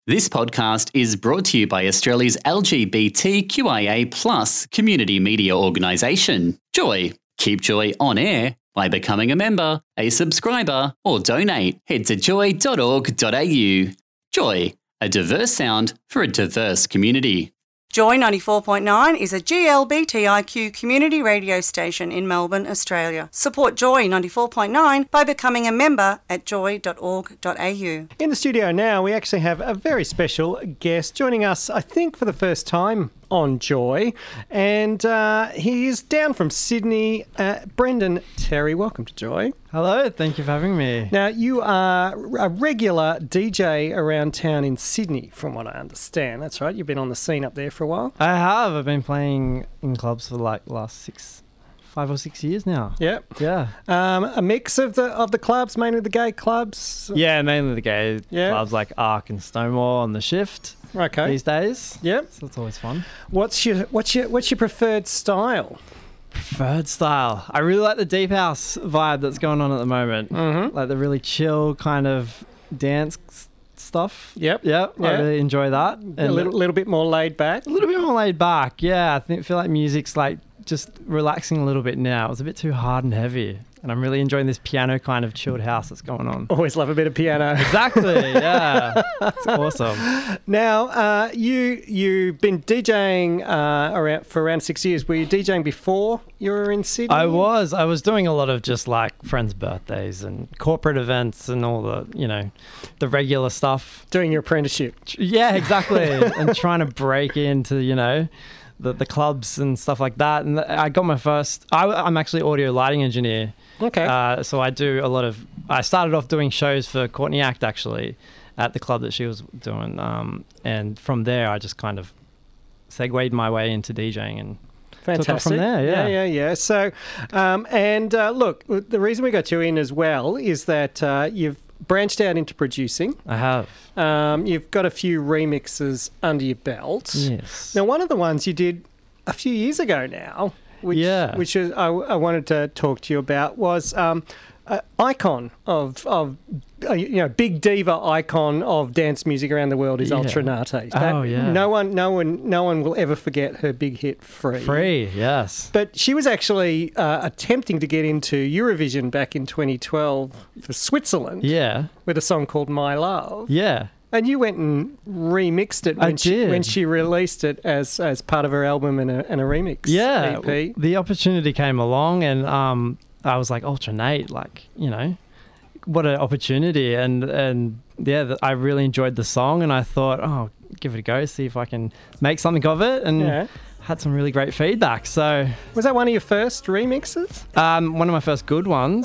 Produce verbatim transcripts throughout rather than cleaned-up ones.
This podcast is brought to you by Australia's L G B T Q I A plus community media organisation, Joy. Keep Joy on air by becoming a member, a subscriber, or donate. Head to joy dot org dot a u. Joy, a diverse sound for a diverse community. Joy ninety-four point nine is a G L B T I Q community radio station in Melbourne, Australia. Support Joy ninety-four point nine by becoming a member at joy dot org dot a u. In the studio now, we actually have a very special guest joining us, I think, for the first time on Joy. And uh, he is down from Sydney. Uh, Brendan Terry, welcome to Joy. Hello, thank you for having me. Now, you are a regular D J around town in Sydney, from what I understand. That's right, you've been on the scene up there for a while. I have. I've been playing in clubs for like last six, five or six years now. Yep. Yeah. Um, a mix of the of the clubs, mainly the gay clubs. Yeah, mainly the gay Yeah. clubs like Arc and Stonewall on the shift Okay. these days. Yep. So it's always fun. What's your what's your what's your preferred style? Preferred style. I really like the deep house vibe that's going on at the moment. Mm-hmm. Like the really chill kind of dance s- stuff. Yep. Yep. Yeah. I really enjoy that. A little little bit more laid back. a little bit more laid back. Yeah, I think feel like music's like just relaxing a little bit now. It's a bit too hard and heavy. And I'm really enjoying this piano kind of chilled house that's going on. Always love a bit of piano. Exactly, yeah. It's awesome. Now, uh, you, you've been DJing uh, around, for around six years. Were you DJing before you were in Sydney? I was. I was doing a lot of just like friends' birthdays and corporate events and all the, you know, the regular stuff. Doing your apprenticeship. Yeah, exactly. And trying to break into, you know, the, the clubs and stuff like that. And I got my first... I, I'm actually audio lighting engineer. Okay. Uh, so I do a lot of... I started off doing shows for Courtney Act, actually, at the club that she was doing. Um, and from there, I just kind of segued my way into DJing and Fantastic. took off from there, yeah. Yeah, yeah, yeah. So, um, and uh, look, the reason we got you in as well is that uh, you've branched out into producing. I have. Um, you've got a few remixes under your belt. Yes. Now, one of the ones you did a few years ago now, which, Yeah. which is, I, I wanted to talk to you about, was um, an icon of, of uh, you know, big diva icon of dance music around the world is Yeah. Ultra Nate. Oh, yeah. No one, no one, no one will ever forget her big hit, Free. Free, yes. But she was actually uh, attempting to get into Eurovision back in twenty twelve for Switzerland Yeah. with a song called My Love. Yeah. And you went and remixed it I when, she, did. when she released it as as part of her album and a, and a remix Yeah. E P. The opportunity came along and um, I was like, Ultra Nate, like, you know, what an opportunity. And, and yeah, th- I really enjoyed the song and I thought, oh, give it a go, see if I can make something of it. And Yeah. had some really great feedback. So Was that one of your first remixes? um, one of my first good ones.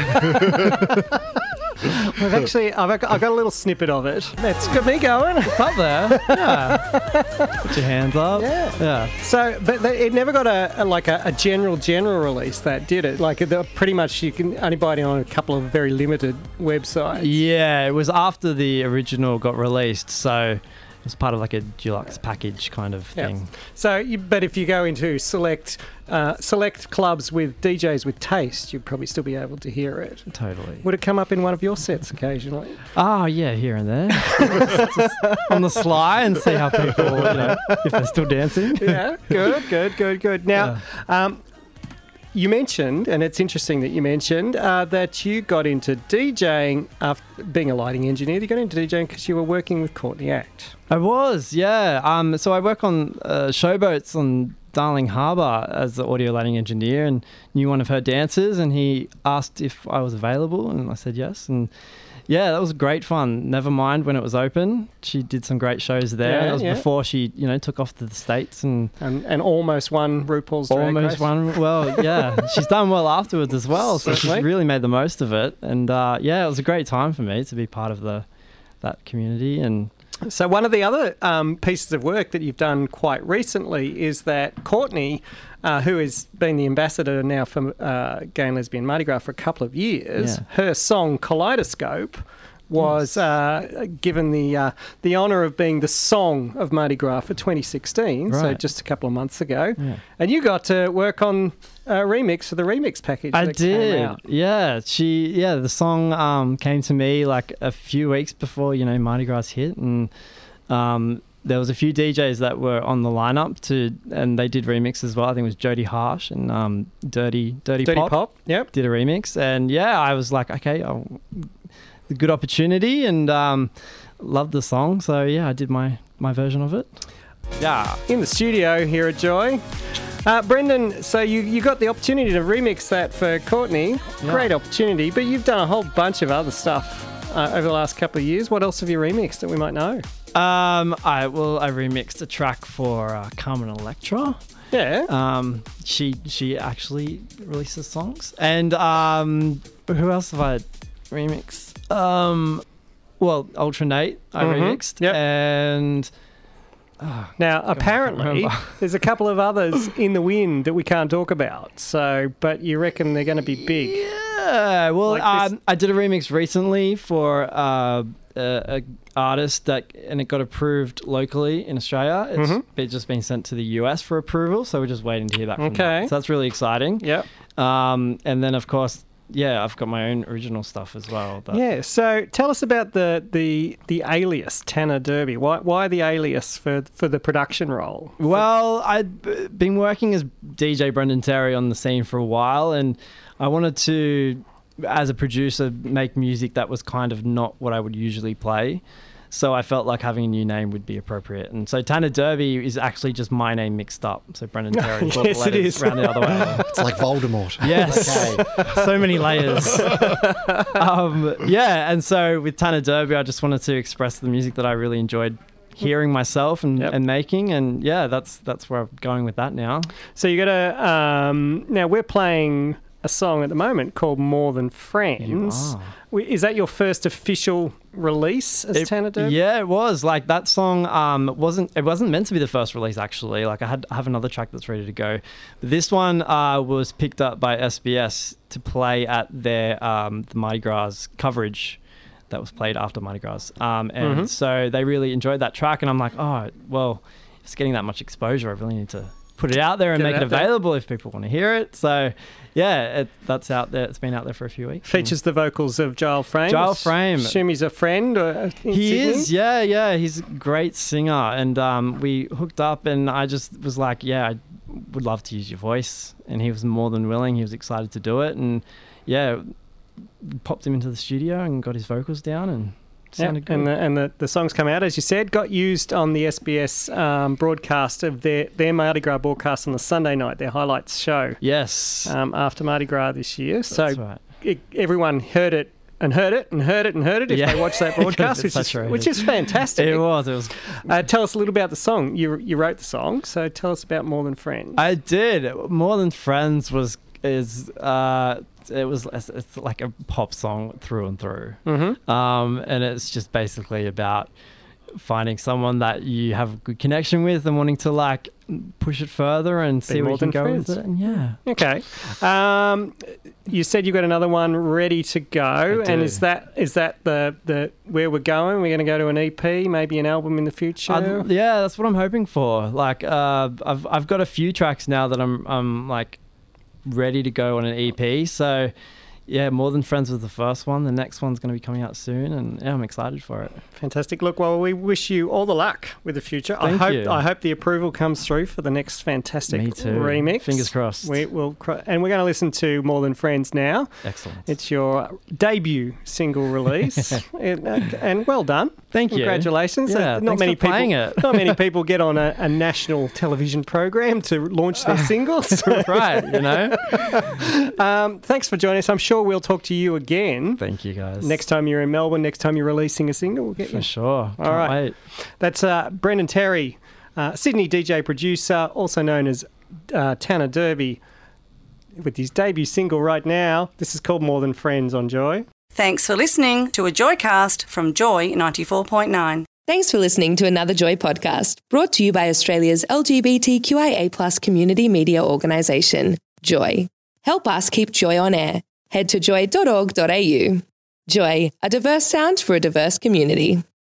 Yeah. I've actually, I've, I've got a little snippet of it. That's got me going. It's up there. Yeah. Put your hands up. Yeah. Yeah. So, but the, it never got a, a like a, a general general release. That did it. Like the, pretty much, you can only buy it on a couple of very limited websites. Yeah, it was after the original got released, so it was part of like a deluxe package kind of Yeah. thing. So, you, but if you go into select uh, select clubs with D Js with taste, you'd probably still be able to hear it. Totally. Would it come up in one of your sets occasionally? Oh, yeah, here and there. Just on the sly and see how people, you know, if they're still dancing. Yeah, good, good, good, good. Now, um, you mentioned, and it's interesting that you mentioned, uh, that you got into DJing after being a lighting engineer. You got into DJing because you were working with Courtney Act. I was, yeah. Um, so I work on uh, showboats on Darling Harbour as the audio lighting engineer and knew one of her dancers and he asked if I was available and I said yes. And yeah, that was great fun. Never mind when it was open. She did some great shows there. Yeah, that was yeah. before she, you know, took off to the States and And, and almost won RuPaul's Drag almost Race. won. Well, yeah, she's done well afterwards as well. So Certainly. she's really made the most of it. And uh, yeah, it was a great time for me to be part of the that community. And So one of the other um, pieces of work that you've done quite recently is that Courtney, uh, who has been the ambassador now for uh, Gay and Lesbian Mardi Gras for a couple of years, Yeah. her song Kaleidoscope was uh, given the uh, the honour of being the song of Mardi Gras for twenty sixteen, so Right. just a couple of months ago. Yeah. And you got to work on a remix for the remix package. I that came did. out. Yeah, she. Yeah, the song um, came to me like a few weeks before you know Mardi Gras hit, and um, there was a few D Js that were on the lineup to, and they did remixes as well. I think it was Jody Harsh and um, Dirty Dirty, Dirty Pop, Pop, yep. did a remix, and yeah, I was like, okay, I'll, a good opportunity, and um, loved the song. So yeah, I did my my version of it. Yeah. In the studio here at Joy. Uh, Brendan, so you, you got the opportunity to remix that for Courtney. Yeah. Great opportunity, but you've done a whole bunch of other stuff uh, over the last couple of years. What else have you remixed that we might know? Um, I well, I remixed a track for uh, Carmen Electra. Yeah. Um, she she actually releases songs, and um, who else have I remixed? Um, well, Ultra Nate I Mhm. remixed, Yep. and Now, can't apparently, remember. there's a couple of others in the wind that we can't talk about. So, but you reckon they're going to be big? yeah, well, Like this- um, I did a remix recently for uh, a, a artist that, and it got approved locally in Australia. It's Mhm. been, just been sent to the U S for approval, so we're just waiting to hear back from Okay. that. So that's really exciting. Yep. Um, and then, of course, yeah, I've got my own original stuff as well. But Yeah. So, tell us about the the the alias Tanner Derby. Why why the alias for for the production role? Well, I'd b- been working as D J Brendan Terry on the scene for a while, and I wanted to, as a producer, make music that was kind of not what I would usually play. So I felt like having a new name would be appropriate. And so Tanner Derby is actually just my name mixed up. So Brendan Terry, brought the Yes, it letters is. round the other way. It's like Voldemort. Yes. Okay. So many layers. um, yeah, and so with Tanner Derby, I just wanted to express the music that I really enjoyed hearing myself and, Yep. and making, and yeah, that's that's where I'm going with that now. So you got to um, now we're playing a song at the moment called More Than Friends. are. We- Is that your first official release as It- Tanner Derby? Yeah, it was like that song. Um, wasn't it wasn't meant to be the first release actually. Like I had I have another track that's ready to go. But this one uh, was picked up by S B S to play at their um, the Mardi Gras coverage that was played after Mardi Gras. Um, and Mhm. so they really enjoyed that track, and I'm like, oh well, if it's getting that much exposure, I really need to put it out there and Get it make it out there. available if people want to hear it. So yeah, it, that's out there. It's been out there for a few weeks. Features the vocals of Giles Frame. Giles Frame. Assume he's a friend. Uh, in He Sydney? is, yeah, yeah. He's a great singer, and um, we hooked up, and I just was like, yeah, I would love to use your voice, and he was more than willing. He was excited to do it, and yeah, popped him into the studio and got his vocals down, and it Yeah, sounded good. and the, and the, the songs come out, as you said, got used on the S B S um, broadcast of their, their Mardi Gras broadcast on the Sunday night, their highlights show yes, um, after Mardi Gras this year. So that's right. it, everyone heard it and heard it and heard it and heard it if Yeah. they watched that broadcast, which, That's is, right. which is fantastic. It was. It was. Uh, tell us a little about the song. You you wrote the song, so tell us about More Than Friends. I did. More Than Friends was is uh, it was it's, it's like a pop song through and through. mm-hmm. Um, and it's just basically about finding someone that you have a good connection with and wanting to like push it further and see more where you can than go friends. with it. And yeah. Okay. Um, you said you've got another one ready to go, I and do. is that is that the, the where we're going? We're going to go to an E P, maybe an album in the future. I'd- yeah, that's what I'm hoping for. Like, uh, I've I've got a few tracks now that I'm I'm like ready to go on an E P. So, yeah, More Than Friends was the first one. The next one's going to be coming out soon, and yeah, I'm excited for it. Fantastic. Look, well, we wish you all the luck with the future. Thank I hope you. I hope the approval comes through for the next fantastic Me too. remix. Fingers crossed. We will, cr- and we're going to listen to More Than Friends now. Excellent. It's your debut single release, and, uh, and well done. Thank you. Congratulations. Yeah, Uh, not thanks many for people, playing it. not many people get on a, a national television program to launch their singles. Right, you know. um, thanks for joining us. I'm sure we'll talk to you again Thank you, guys. next time you're in Melbourne. Next time you're releasing a single, we'll get For you. sure. Can't All right. wait. That's uh, Brendan Terry, uh, Sydney D J producer, also known as uh, Tanner Derby, with his debut single right now. This is called More Than Friends on Joy. Thanks for listening to a Joycast from Joy ninety-four point nine. Thanks for listening to another Joy podcast, brought to you by Australia's L G B T Q I A plus community media organisation, Joy. Help us keep Joy on air. Head to joy dot org dot a u. Joy, a diverse sound for a diverse community.